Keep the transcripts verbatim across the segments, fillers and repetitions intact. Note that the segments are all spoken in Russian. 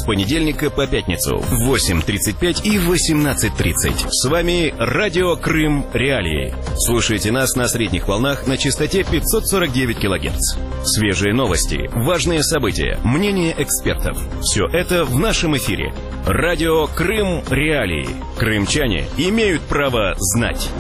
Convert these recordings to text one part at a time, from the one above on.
понедельника по пятницу в восемь тридцать пять и восемнадцать тридцать. С вами Радио Крым Реалии. Слушайте нас на средних волнах на частоте пятьсот сорок девять килогерц. Свежие новости, важные события, мнения экспертов. Все это в нашем эфире. Радио Крым Реалии. Крымчане имеют право знать.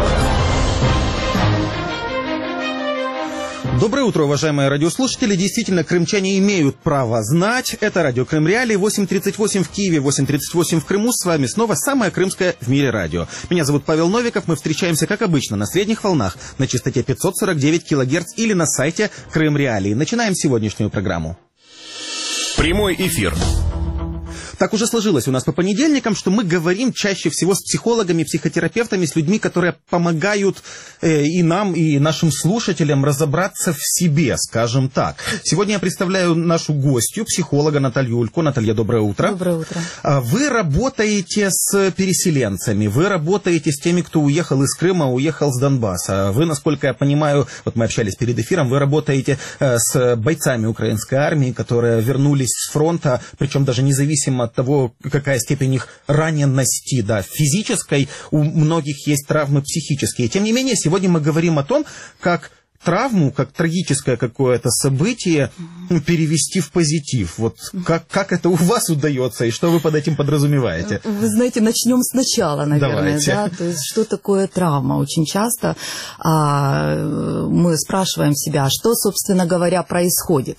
Доброе утро, уважаемые радиослушатели. Действительно, крымчане имеют право знать. Это радио Крым Реалии, восемь тридцать восемь в Киеве, восемь тридцать восемь в Крыму. С вами снова самое крымское в мире радио. Меня зовут Павел Новиков. Мы встречаемся, как обычно, на средних волнах на частоте пятьсот сорок девять килогерц или на сайте Крым Реалии. Начинаем сегодняшнюю программу. Прямой эфир. Так уже сложилось у нас по понедельникам, что мы говорим чаще всего с психологами, психотерапевтами, с людьми, которые помогают э, и нам, и нашим слушателям разобраться в себе, скажем так. Сегодня я представляю нашу гостью, психолога Наталью Улько. Наталья, доброе утро. Доброе утро. Вы работаете с переселенцами, вы работаете с теми, кто уехал из Крыма, уехал с Донбасса. Вы, насколько я понимаю, вот мы общались перед эфиром, вы работаете э, с бойцами украинской армии, которые вернулись с фронта, причем даже независимо от того, какая степень их раненности, да, физической, у многих есть травмы психические. Тем не менее, сегодня мы говорим о том, как травму, как трагическое какое-то событие перевести в позитив. Вот как, как это у вас удается и что вы под этим подразумеваете? Вы знаете, начнем сначала, наверное. Давайте. Да? То есть, что такое травма? Очень часто а, мы спрашиваем себя, что, собственно говоря, происходит.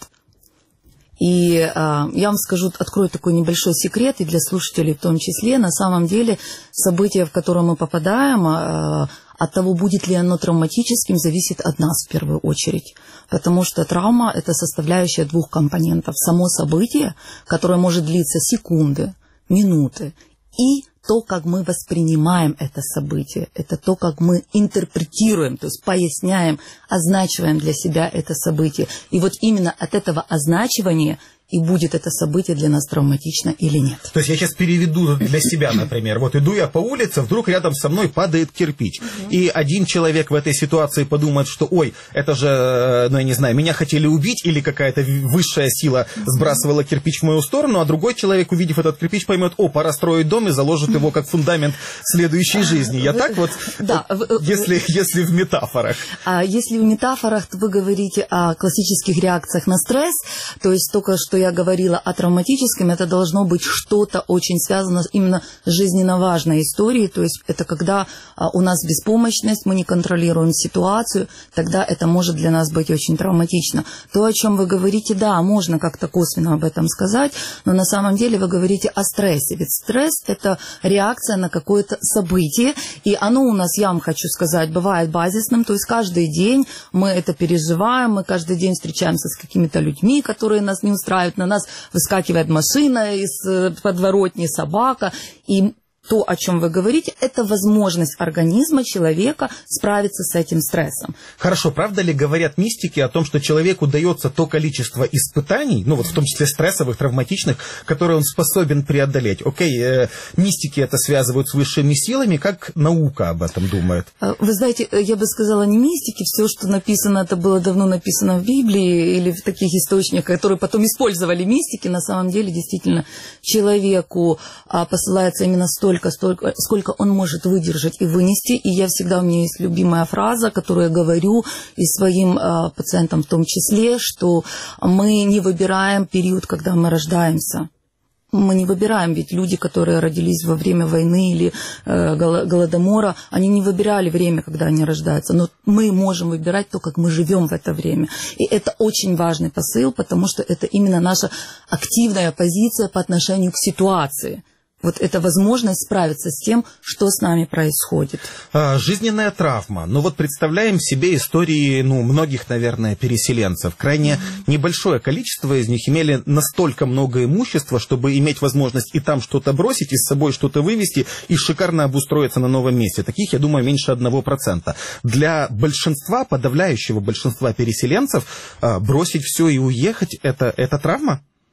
И э, я вам скажу, открою такой небольшой секрет, и для слушателей в том числе. На самом деле событие, в которое мы попадаем, э, от того, будет ли оно травматическим, зависит от нас в первую очередь. Потому что травма – это составляющая двух компонентов. Само событие, которое может длиться секунды, минуты, и то, как мы воспринимаем это событие, это то, как мы интерпретируем, то есть поясняем, означиваем для себя это событие. И вот именно от этого означивания и будет это событие для нас травматично или нет. То есть я сейчас переведу для себя, например. Вот иду я по улице, вдруг рядом со мной падает кирпич. Uh-huh. И один человек в этой ситуации подумает, что ой, это же, ну я не знаю, меня хотели убить, или какая-то высшая сила сбрасывала кирпич в мою сторону, а другой человек, увидев этот кирпич, поймет, о, пора строить дом и заложит его как фундамент следующей жизни. Я так вот, да, вот если, если в метафорах. А если в метафорах, то вы говорите о классических реакциях на стресс, то есть только что я говорила о травматическом, это должно быть что-то очень связано именно с жизненно важной историей, то есть это когда а, у нас беспомощность, мы не контролируем ситуацию, тогда это может для нас быть очень травматично. То, о чем вы говорите, да, можно как-то косвенно об этом сказать, но на самом деле вы говорите о стрессе, ведь стресс – это реакция на какое-то событие, и оно у нас, я вам хочу сказать, бывает базисным, то есть каждый день мы это переживаем, мы каждый день встречаемся с какими-то людьми, которые нас не устраивают, на нас выскакивает машина из подворотни, собака, и то, о чем вы говорите, это возможность организма человека справиться с этим стрессом. Хорошо, правда ли говорят мистики о том, что человеку дается то количество испытаний, ну вот в том числе стрессовых, травматичных, которые он способен преодолеть? Окей, э, мистики это связывают с высшими силами, как наука об этом думает? Вы знаете, я бы сказала не мистики, все, что написано, это было давно написано в Библии или в таких источниках, которые потом использовали мистики, на самом деле действительно человеку а, посылается именно столько, Столько, сколько он может выдержать и вынести. И я всегда, у меня есть любимая фраза, которую я говорю и своим э, пациентам в том числе, что мы не выбираем период, когда мы рождаемся. Мы не выбираем, ведь люди, которые родились во время войны или э, голодомора, они не выбирали время, когда они рождаются, но мы можем выбирать то, как мы живем в это время. И это очень важный посыл, потому что это именно наша активная позиция по отношению к ситуации. Вот это возможность справиться с тем, что с нами происходит. Жизненная травма. Ну вот представляем себе истории, ну, многих, наверное, переселенцев. Крайне mm-hmm. небольшое количество из них имели настолько много имущества, чтобы иметь возможность и там что-то бросить, и с собой что-то вывести, и шикарно обустроиться на новом месте. Таких, я думаю, меньше одного процента. Для большинства, подавляющего большинства переселенцев, бросить все и уехать, это, это травма?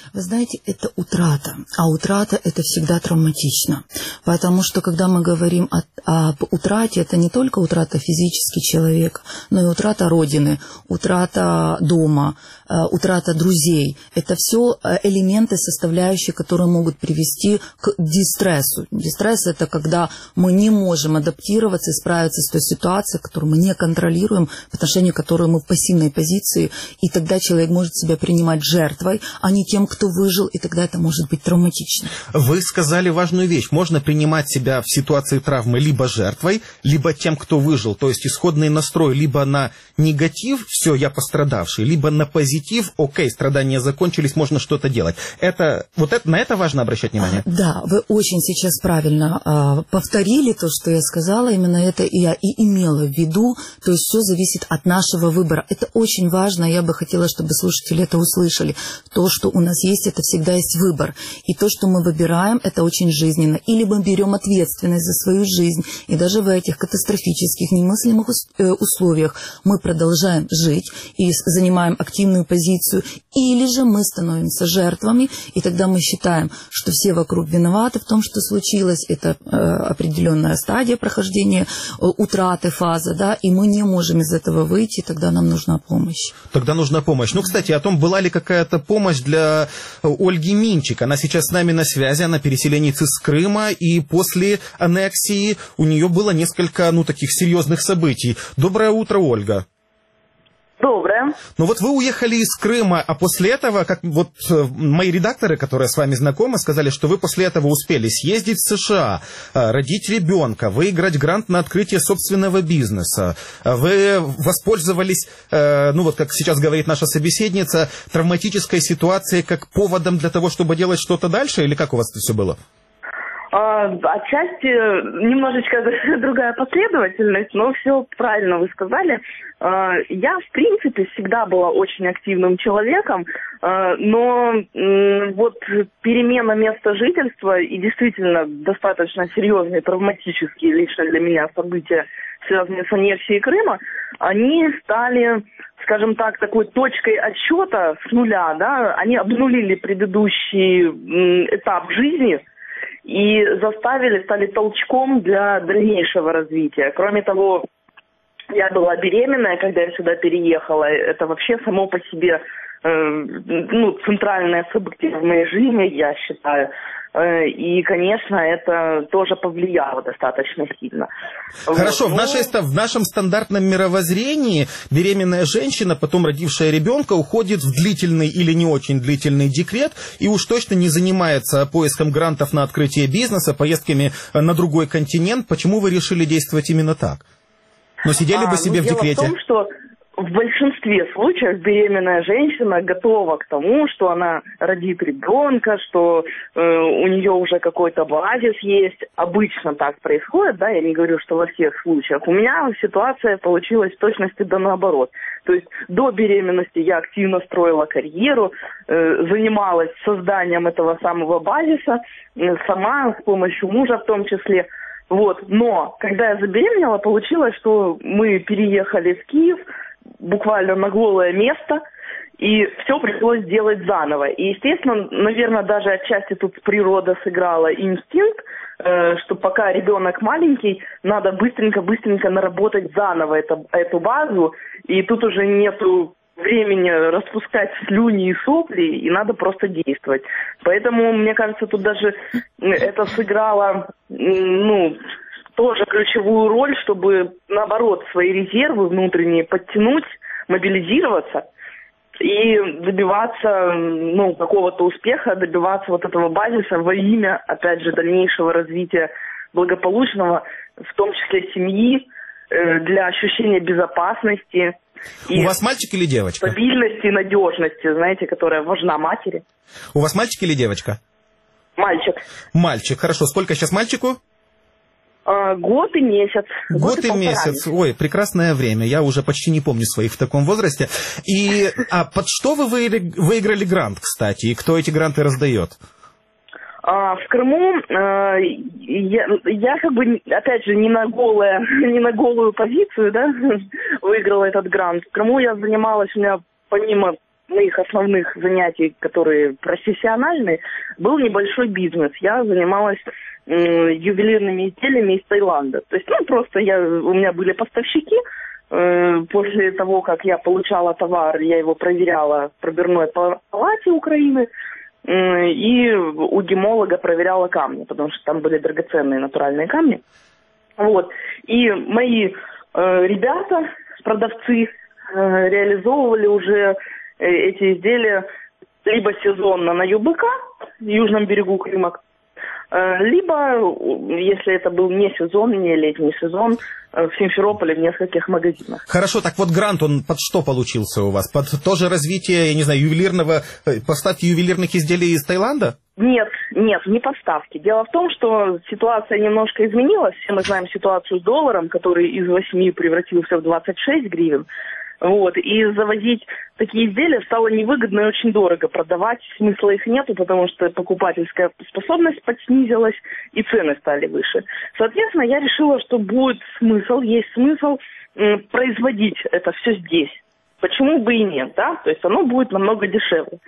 Вы знаете, это утрата. А утрата – это всегда травматично. Потому что, когда мы говорим о, об утрате, это не только утрата физически человека, но и утрата родины, утрата дома, утрата друзей. Это все элементы, составляющие, которые могут привести к дистрессу. Дистресс – это когда мы не можем адаптироваться и справиться с той ситуацией, которую мы не контролируем, по отношению к которой мы в пассивной позиции, и тогда человек может себя принимать жертвой, а не тем, кто выжил, и тогда это может быть травматично. Вы сказали важную вещь. Можно принимать себя в ситуации травмы либо жертвой, либо тем, кто выжил. То есть исходный настрой либо на негатив, все, я пострадавший, либо на позитив, окей, страдания закончились, можно что-то делать. Это, вот это, на это важно обращать внимание? Да, вы очень сейчас правильно а, повторили то, что я сказала. Именно это я и имела в виду. То есть все зависит от нашего выбора. Это очень важно. Я бы хотела, чтобы слушатели это услышали. То, что у нас есть, это всегда есть выбор. И то, что мы выбираем, это очень жизненно. Или мы берем ответственность за свою жизнь. И даже в этих катастрофических, немыслимых условиях мы продолжаем жить и занимаем активную позицию. Или же мы становимся жертвами, и тогда мы считаем, что все вокруг виноваты в том, что случилось. Это э, определенная стадия прохождения э, утраты, фаза, да, и мы не можем из этого выйти, тогда нам нужна помощь. Тогда нужна помощь. Ну, кстати, о том, была ли какая-то помощь для Ольги Минчик. Она сейчас с нами на связи, она переселенец из Крыма, и после аннексии у нее было несколько, ну, таких серьезных событий. Доброе утро, Ольга. Доброе. Ну вот вы уехали из Крыма, а после этого, как вот мои редакторы, которые с вами знакомы, сказали, что вы после этого успели съездить в США, родить ребенка, выиграть грант на открытие собственного бизнеса. Вы воспользовались, ну вот как сейчас говорит наша собеседница, травматической ситуацией как поводом для того, чтобы делать что-то дальше, или как у вас это все было? Отчасти немножечко другая последовательность, но все правильно вы сказали. Я, в принципе, всегда была очень активным человеком, но вот перемена места жительства и действительно достаточно серьезные травматические лично для меня события, связанные с аннексией Крыма, они стали, скажем так, такой точкой отсчета с нуля, да, они обнулили предыдущий этап жизни и заставили, стали толчком для дальнейшего развития. Кроме того, я была беременная, когда я сюда переехала. Это вообще само по себе э, ну, центральное событие в моей жизни, я считаю. Э, и, конечно, это тоже повлияло достаточно сильно. Хорошо, вот. в, нашей, в нашем стандартном мировоззрении беременная женщина, потом родившая ребенка, уходит в длительный или не очень длительный декрет и уж точно не занимается поиском грантов на открытие бизнеса, поездками на другой континент. Почему вы решили действовать именно так? Но сидели бы себе а, в дело декрете. Дело в том, что в большинстве случаев беременная женщина готова к тому, что она родит ребенка, что э, у нее уже какой-то базис есть. Обычно так происходит, да, я не говорю, что во всех случаях. У меня ситуация получилась в точности да наоборот. То есть до беременности я активно строила карьеру, э, занималась созданием этого самого базиса, э, сама, с помощью мужа в том числе. Вот, но когда я забеременела, получилось, что мы переехали в Киев буквально на голое место, и все пришлось делать заново. И, естественно, наверное, даже отчасти тут природа сыграла инстинкт, э, что пока ребенок маленький, надо быстренько-быстренько наработать заново это, эту базу, и тут уже нету времени распускать слюни и сопли, и надо просто действовать. Поэтому, мне кажется, тут даже это сыграло, ну, тоже ключевую роль, чтобы, наоборот, свои резервы внутренние подтянуть, мобилизироваться и добиваться, ну, какого-то успеха, добиваться вот этого базиса во имя, опять же, дальнейшего развития благополучного, в том числе семьи, для ощущения безопасности. У вас мальчик или девочка? Стабильности, надежности, знаете, которая важна матери. У вас мальчик или девочка? Мальчик. Мальчик, хорошо. Сколько сейчас мальчику? А, год и месяц. Год, год и, и месяц. Ой, прекрасное время. Я уже почти не помню своих в таком возрасте. И а под что вы выиграли грант, кстати? И кто эти гранты раздает? А, в Крыму а, я, я как бы, опять же, не на, голое, не на голую позицию, да, выиграла этот грант. В Крыму я занималась, у меня помимо моих основных занятий, которые профессиональные, был небольшой бизнес. Я занималась э, ювелирными изделиями из Таиланда. То есть, ну, просто я, у меня были поставщики. Э, после того, как я получала товар, я его проверяла в пробирной палате Украины. Э, и у гемолога проверяла камни, потому что там были драгоценные натуральные камни. Вот. И мои э, ребята, продавцы, э, реализовывали уже эти изделия либо сезонно на ЮБК, южном берегу Крыма, либо, если это был не сезон, не летний сезон, в Симферополе в нескольких магазинах. Хорошо, так вот грант, он под что получился у вас? Под тоже развитие, я не знаю, ювелирного, поставки ювелирных изделий из Таиланда? Нет, нет, не поставки. Дело в том, что ситуация немножко изменилась. Все мы знаем ситуацию с долларом, который из восьми превратился в двадцать шесть гривен. Вот, и завозить такие изделия стало невыгодно и очень дорого. Продавать смысла их нету, потому что покупательская способность подснизилась и цены стали выше. Соответственно, я решила, что будет смысл, есть смысл м, производить это все здесь. Почему бы и нет, да? То есть оно будет намного дешевле.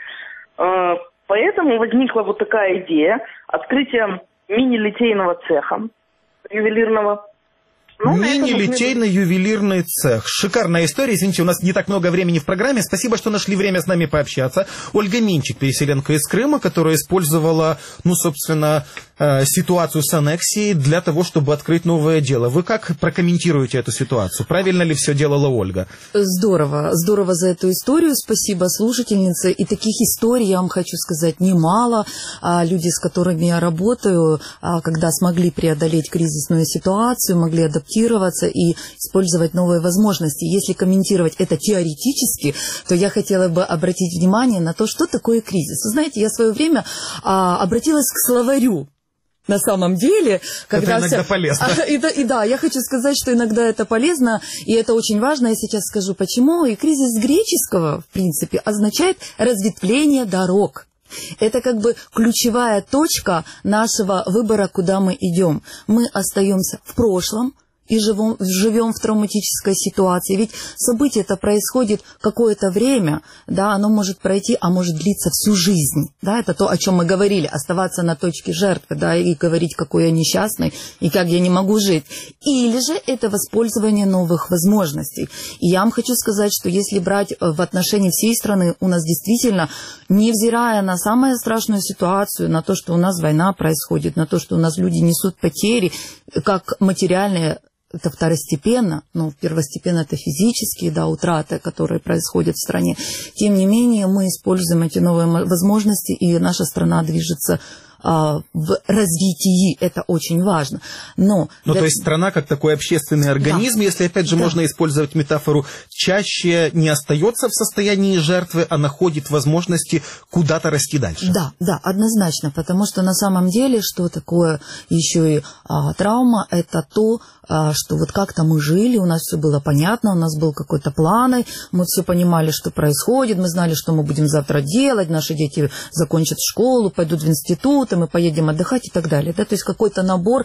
Э, поэтому возникла вот такая идея открытия мини-литейного цеха ювелирного. Ну, мини-литейно-ювелирный цех. Шикарная история. Извините, у нас не так много времени в программе. Спасибо, что нашли время с нами пообщаться. Ольга Минчик, переселенка из Крыма, которая использовала, ну, собственно, ситуацию с аннексией для того, чтобы открыть новое дело. Вы как прокомментируете эту ситуацию? Правильно ли все делала Ольга? Здорово. Здорово за эту историю. Спасибо слушательнице. И таких историй, я вам хочу сказать, немало. Люди, с которыми я работаю, когда смогли преодолеть кризисную ситуацию, могли адаптироваться и использовать новые возможности. Если комментировать это теоретически, то я хотела бы обратить внимание на то, что такое кризис. Вы знаете, я в свое время а, обратилась к словарю. На самом деле, когда... Это иногда вся... полезно. А, и, да, и да, я хочу сказать, что иногда это полезно, и это очень важно. Я сейчас скажу, почему. И кризис греческого, в принципе, означает разветвление дорог. Это как бы ключевая точка нашего выбора, куда мы идем. Мы остаемся в прошлом и живем, живем в травматической ситуации. Ведь событие это происходит какое-то время, да, оно может пройти, а может длиться всю жизнь. Да, это то, о чем мы говорили, оставаться на точке жертвы, да, и говорить, какой я несчастный, и как я не могу жить. Или же это воспользование новых возможностей. И я вам хочу сказать, что если брать в отношении всей страны, у нас действительно, невзирая на самую страшную ситуацию, на то, что у нас война происходит, на то, что у нас люди несут потери, как материальные, это второстепенно, но первостепенно это физические, да, утраты, которые происходят в стране. Тем не менее, мы используем эти новые возможности, и наша страна движется а, в развитии. Это очень важно. Но ну, для... то есть страна как такой общественный организм, да. Если, опять же, да. можно использовать метафору, чаще не остается в состоянии жертвы, а находит возможности куда-то расти дальше. Да, да, однозначно, потому что на самом деле, что такое еще и а, травма, это то, а, что вот как-то мы жили, у нас все было понятно, у нас был какой-то план, мы все понимали, что происходит, мы знали, что мы будем завтра делать, наши дети закончат школу, пойдут в институт, мы поедем отдыхать и так далее. Да? То есть какой-то набор,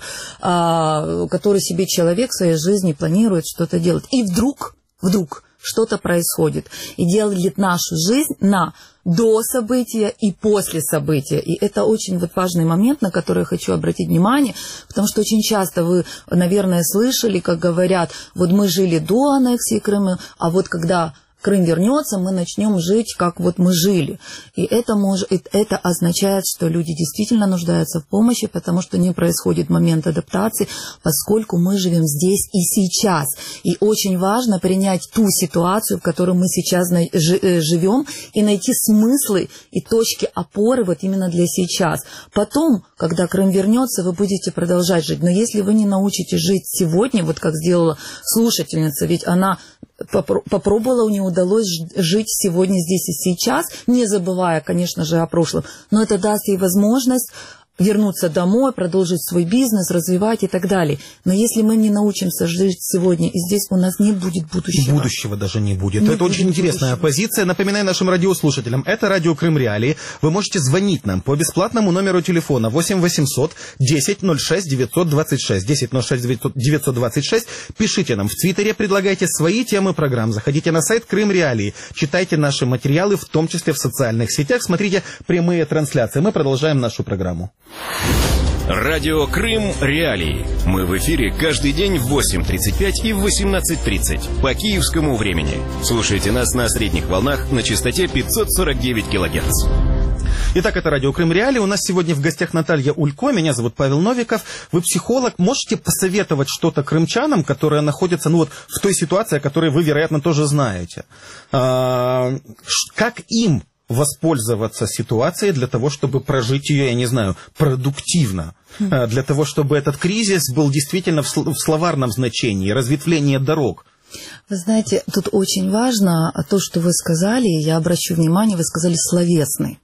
а, который себе человек в своей жизни планирует что-то делать. И вдруг, вдруг что-то происходит. И делит нашу жизнь на до события и после события. И это очень вот важный момент, на который я хочу обратить внимание, потому что очень часто вы, наверное, слышали, как говорят, вот мы жили до аннексии Крыма, а вот когда Крым вернется, мы начнем жить, как вот мы жили. И это, может, это означает, что люди действительно нуждаются в помощи, потому что не происходит момент адаптации, поскольку мы живем здесь и сейчас. И очень важно принять ту ситуацию, в которой мы сейчас живем, и найти смыслы и точки опоры вот именно для сейчас. Потом, когда Крым вернется, вы будете продолжать жить. Но если вы не научитесь жить сегодня, вот как сделала слушательница, ведь она попробовала, у нее удалось жить сегодня, здесь и сейчас, не забывая, конечно же, о прошлом. Но это даст ей возможность вернуться домой, продолжить свой бизнес, развивать и так далее. Но если мы не научимся жить сегодня и здесь, у нас не будет будущего. И будущего даже не будет. Не это будет очень интересная будущего. позиция. Напоминаю нашим радиослушателям, это радио Крым Реалии. Вы можете звонить нам по бесплатному номеру телефона восемь восемьсот десять ноль шесть девятьсот двадцать шесть. десять ноль шесть девятьсот двадцать шесть. Пишите нам в Твиттере, предлагайте свои темы программ. Заходите на сайт Крым Реалии, читайте наши материалы, в том числе в социальных сетях, смотрите прямые трансляции. Мы продолжаем нашу программу. Радио Крым Реалии. Мы в эфире каждый день в восемь тридцать пять и в восемнадцать тридцать по киевскому времени. Слушайте нас на средних волнах на частоте пятьсот сорок девять килогерц. Итак, это радио Крым Реалии. У нас сегодня в гостях Наталья Улько, меня зовут Павел Новиков. Вы психолог. Можете посоветовать что-то крымчанам, которые находятся ну, вот, в той ситуации, о которой вы, вероятно, тоже знаете? А, как им воспользоваться ситуацией для того, чтобы прожить ее, я не знаю, продуктивно, для того, чтобы этот кризис был действительно в словарном значении, разветвление дорог? Вы знаете, тут очень важно то, что вы сказали, я обращу внимание, вы сказали словесный.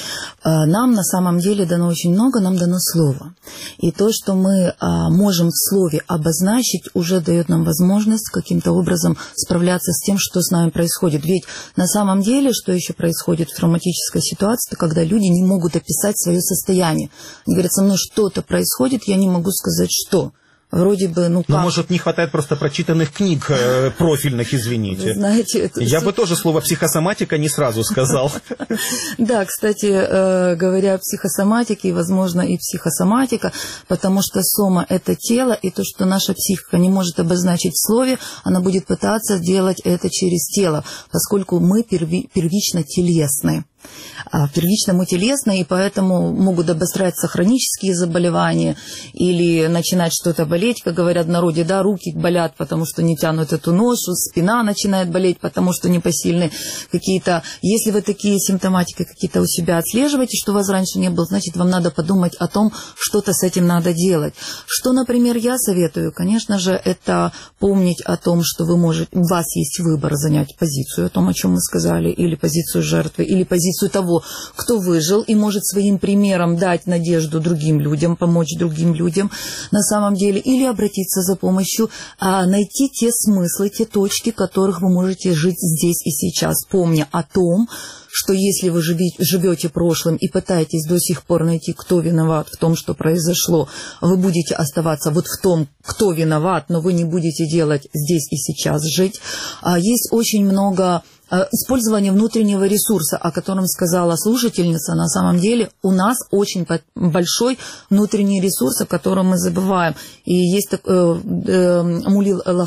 Нам на самом деле дано очень много, нам дано слово. И то, что мы а, можем в слове обозначить, уже дает нам возможность каким-то образом справляться с тем, что с нами происходит. Ведь на самом деле, что еще происходит в травматической ситуации, это когда люди не могут описать свое состояние. Они говорят, со мной что-то происходит, я не могу сказать, что. Вроде бы, ну как... Ну, может, не хватает просто прочитанных книг э, профильных, извините. Вы знаете, это... Я бы тоже слово «психосоматика» не сразу сказал. Да, кстати, говоря о психосоматике, возможно, и психосоматика, потому что сома – это тело, и то, что наша психика не может обозначить в слове, она будет пытаться делать это через тело, поскольку мы первично телесны. Первично мы телесны, и поэтому могут обостряться хронические заболевания или начинать что-то болеть, как говорят в народе, да, руки болят, потому что не тянут эту ношу, спина начинает болеть, потому что непосильны какие-то... Если вы такие симптоматики какие-то у себя отслеживаете, что у вас раньше не было, значит, вам надо подумать о том, что-то с этим надо делать. Что, например, я советую, конечно же, это помнить о том, что вы можете, у вас есть выбор занять позицию, о том, о чем мы сказали, или позицию жертвы, или позицию того, кто выжил и может своим примером дать надежду другим людям, помочь другим людям на самом деле, или обратиться за помощью, а найти те смыслы, те точки, в которых вы можете жить здесь и сейчас, помня о том, что если вы живете прошлым и пытаетесь до сих пор найти, кто виноват в том, что произошло, вы будете оставаться вот в том, кто виноват, но вы не будете делать здесь и сейчас жить. Есть очень много использования внутреннего ресурса, о котором сказала слушательница. На самом деле у нас очень большой внутренний ресурс, о котором мы забываем. И есть такой э, э, Мулил э,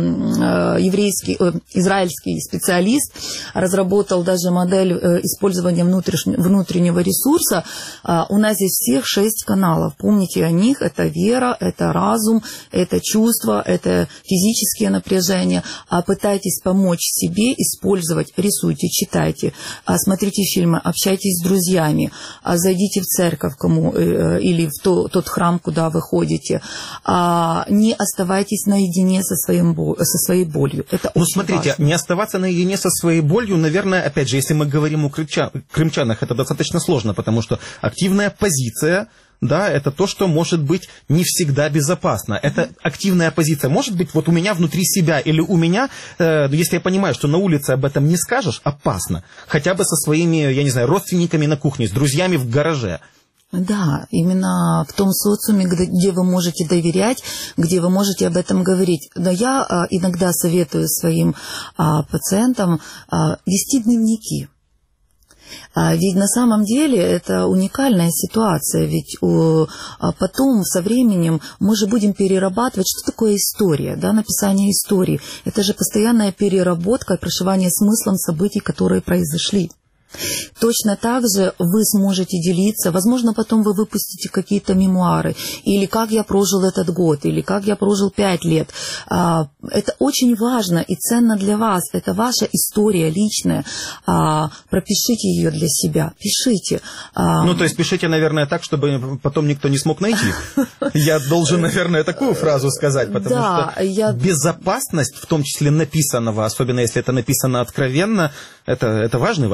э, еврейский, э, израильский специалист, разработал даже модель э, использования внутреннего, внутреннего ресурса. А у нас здесь всех шесть каналов. Помните о них. Это вера, это разум, это чувство, это физические напряжения. А пытайтесь помочь себе использовать. Рисуйте, читайте, смотрите фильмы, общайтесь с друзьями, зайдите в церковь кому, или в то, тот храм, куда вы ходите. Не оставайтесь наедине со, своим, со своей болью. Это ну, очень смотрите, важно. Не оставаться наедине со своей болью, наверное, опять же, если мы говорим о крымчанах, это достаточно сложно, потому что активная позиция, да, это то, что может быть не всегда безопасно. Это активная позиция. Может быть, вот у меня внутри себя или у меня, э, если я понимаю, что на улице об этом не скажешь, опасно. Хотя бы со своими, я не знаю, родственниками на кухне, с друзьями в гараже. Да, именно в том социуме, где, где вы можете доверять, где вы можете об этом говорить. Но я а, иногда советую своим а, пациентам а, вести дневники. Ведь на самом деле это уникальная ситуация, ведь потом со временем мы же будем перерабатывать, что такое история, да, написание истории. Это же постоянная переработка, прошивание смыслом событий, которые произошли. Точно так же вы сможете делиться, возможно, потом вы выпустите какие-то мемуары, или как я прожил этот год, или как я прожил пять лет. Это очень важно и ценно для вас, это ваша история личная, пропишите ее для себя, пишите. Ну, то есть пишите, наверное, так, чтобы потом никто не смог найти. Я должен, наверное, такую фразу сказать, потому да, что я... безопасность, в том числе написанного, особенно если это написано откровенно, это, это важный вопрос.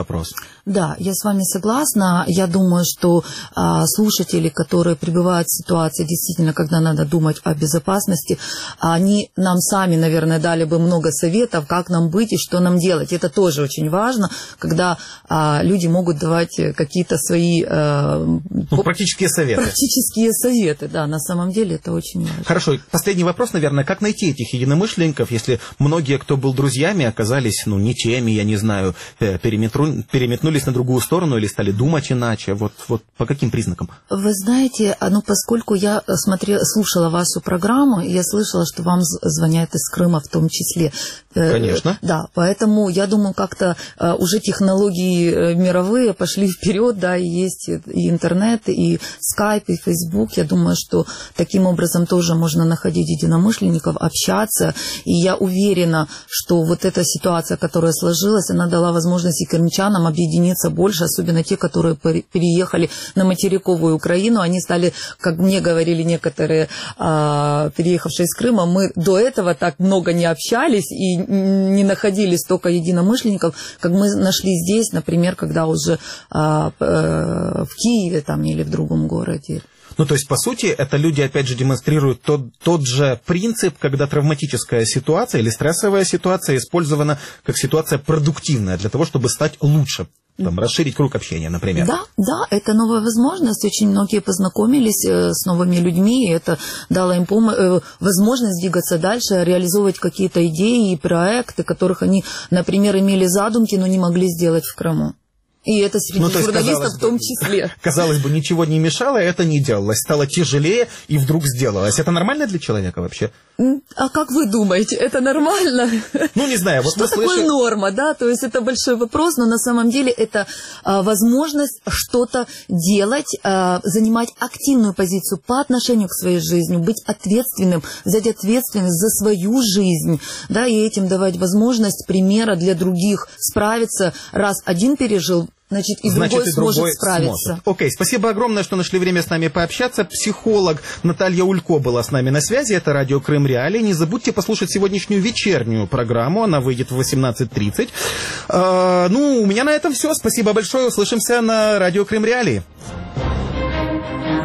Да, я с вами согласна. Я думаю, что а, слушатели, которые пребывают в ситуации, действительно, когда надо думать о безопасности, они нам сами, наверное, дали бы много советов, как нам быть и что нам делать. Это тоже очень важно, когда а, люди могут давать какие-то свои... А, ну, практические советы. Практические советы, да, на самом деле это очень важно. Хорошо, последний вопрос, наверное, как найти этих единомышленников, если многие, кто был друзьями, оказались, ну, не теми, я не знаю, переметру... переметнулись на другую сторону или стали думать иначе? Вот, вот по каким признакам? Вы знаете, ну, поскольку я смотрела, слушала вашу программу, я слышала, что вам звонят из Крыма в том числе. Конечно. Да, поэтому я думаю, как-то уже технологии мировые пошли вперед, да, и есть и интернет, и скайп, и фейсбук. Я думаю, что таким образом тоже можно находить единомышленников, общаться. И я уверена, что вот эта ситуация, которая сложилась, она дала возможность и крымчанам объединиться больше, особенно те, которые переехали на материковую Украину. Они стали, как мне говорили некоторые переехавшие из Крыма, мы до этого так много не общались и не находили столько единомышленников, как мы нашли здесь, например, когда уже а, а, в Киеве там, или в другом городе. Ну, то есть, по сути, это люди, опять же, демонстрируют тот, тот же принцип, когда травматическая ситуация или стрессовая ситуация использована как ситуация продуктивная для того, чтобы стать лучше. Там, расширить круг общения, например. Да, да, это новая возможность. Очень многие познакомились э, с новыми людьми, и это дало им пом- э, возможность двигаться дальше, реализовывать какие-то идеи и проекты, которых они, например, имели задумки, но не могли сделать в Крыму. И это среди ну, журналистов в том числе. Казалось бы, ничего не мешало, это не делалось. Стало тяжелее и вдруг сделалось. Это нормально для человека вообще? А как вы думаете, это нормально? Ну, не знаю. Вот что такое слышим... норма, да? То есть это большой вопрос, но на самом деле это а, возможность что-то делать, а, занимать активную позицию по отношению к своей жизни, быть ответственным, взять ответственность за свою жизнь, да, и этим давать возможность примера для других справиться, раз один пережил, значит, и Значит, другой и сможет другой справиться. Сможет. Окей, спасибо огромное, что нашли время с нами пообщаться. Психолог Наталья Улько была с нами на связи. Это радио Крым Реалии. Не забудьте послушать сегодняшнюю вечернюю программу. Она выйдет в восемнадцать тридцать. Э, ну, у меня на этом все. Спасибо большое. Услышимся на радио Крым Реалии.